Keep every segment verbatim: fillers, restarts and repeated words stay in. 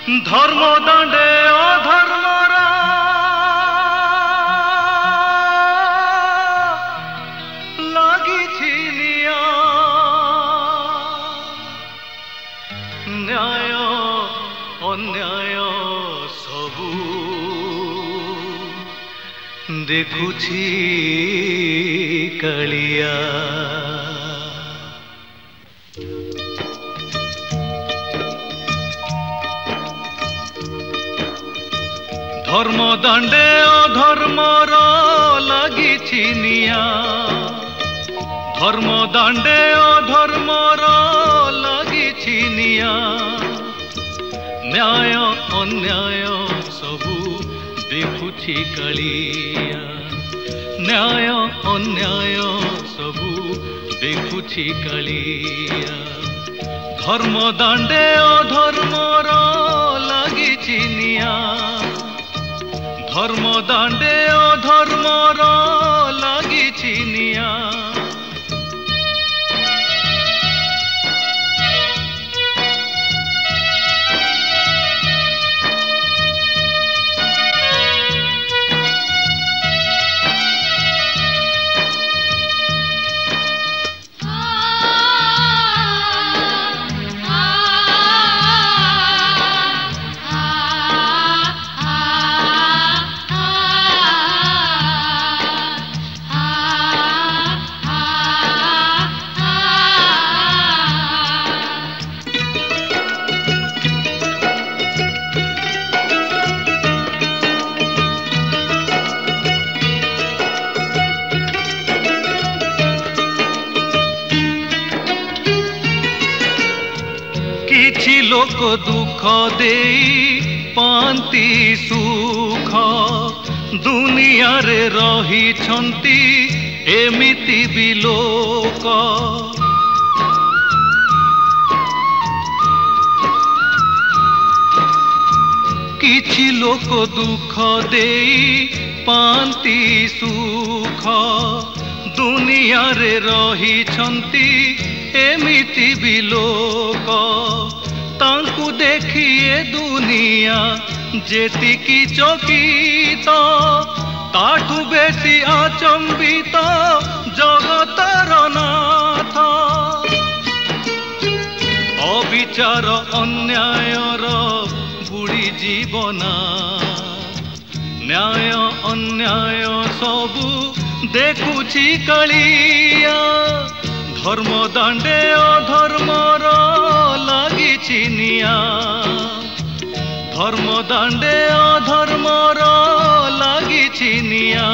धर्म दांडे अधर्मर लागिछि निया न्याय अन्याय सबू देखुछि कालिया। धर्म दांडे अधर्मर लागिछि निया धर्म दांडे अधर्मर लागिछि निया न्याय अन्याय सबू देखुछि कालिया न्याय अन्याय सबू देखुछि कालिया। धर्म दांडे अधर्मर लागिछि निया धर्म दांडे अधर्मर लागिछि निया। किछि लोक दुख देई पांती सुख दुनिया रे रही छंती एमिति भी लोक। किछि लोक दुख देई पांती सुख दुनिया रे रही छंती एमिति भी लोक। तांकु देखिए दुनिया जेतिकी चकित ताठु बेसी आचंबित जगतर नाथ। अविचार अन्यायर बुड़ी जीवना न्याय अन्याय सबू देखुछि कालिया। धर्म दांडे अधर्मर लागिछि निया धर्म दांडे अधर्मर लागिछि निया।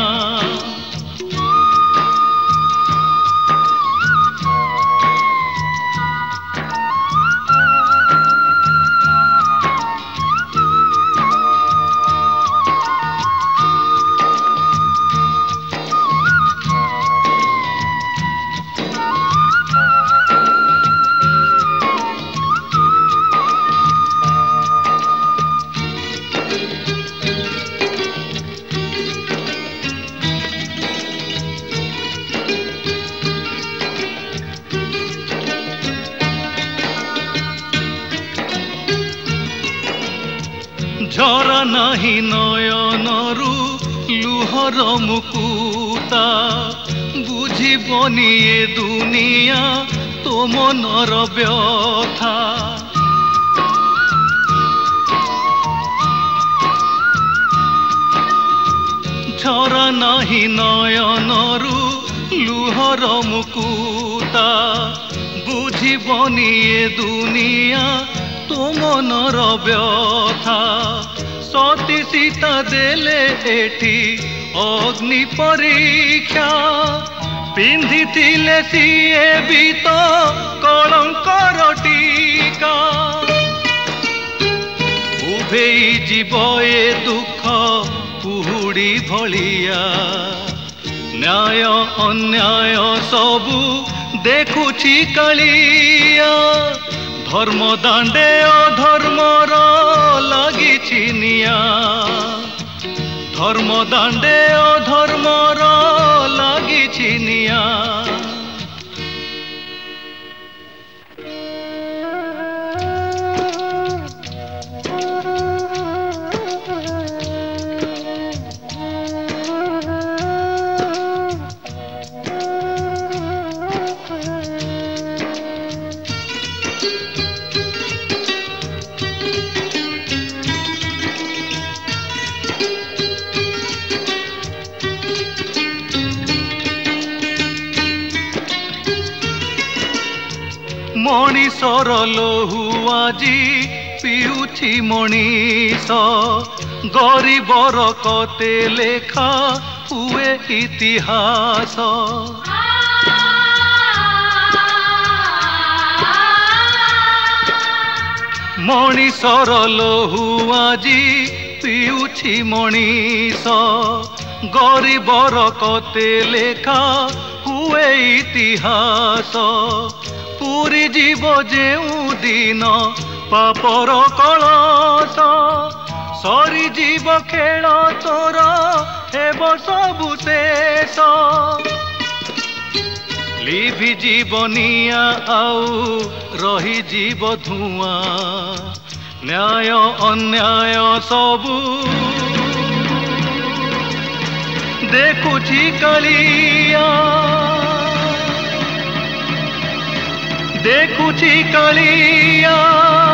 झरा नाही नयनरु लुहर मुकुता बुझिबनि ए दुनिया तो मनर व्यथा। झरा नाही नयनरु लुहर मुकुता बुझिबनि ए दुनिया तो मनर व्यथा। सती सीता देले एठी अग्नि परीक्षा पिंधि थिले सीए भी तो कलंकर टीका। उभेई जीव ए दुख कुहुड़ी भलिया न्याय अन्याय सबू देखुछि कालिया। धर्म दांडे अधर्मर लागिछि निया धर्म दांडे अधर्मर लागिछि निया। ମଣିଷର ଲହୁ ଆଜି ପିଉଛି ମଣିଷ ଗରିବର କତେ ଲେଖା ହୁଏ ଇତିହାସ। ମଣିଷର ଲହୁ ଆଜି ପିଉଛି ମଣିଷ ଗରିବର କତେ ଲେଖା ହୁଏ ଇତିହାସ। ପୁରୀ ଯିବ ଯେଉଁ ଦିନ ପାପର କଳସ ସରିଯିବ ଖେଳ ତୋର ହେବ ସବୁ ଶେଷ। ଲିଭିଯିବ ନିଆଁ ଆଉ ରହିଯିବ ଧୂଆଁ ନ୍ୟାୟ ଅନ୍ୟାୟ ସବୁ ଦେଖୁଛି କାଳିଆ ଦେଖୁଛି କାଳିଆ।